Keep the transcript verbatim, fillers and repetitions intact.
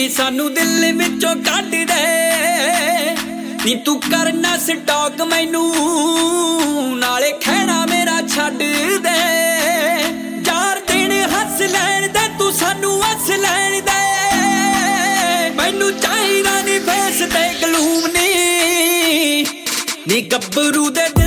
सानू दिल विचों कढ दे नी तू करना स्टॉक मैनू नाले खैना मेरा छड्ड दे चार दिन हस लैण दे तू सानू हस लैण दे मैनू चाहिदा नी फेस ते गलूम नी नी गब्बरू दे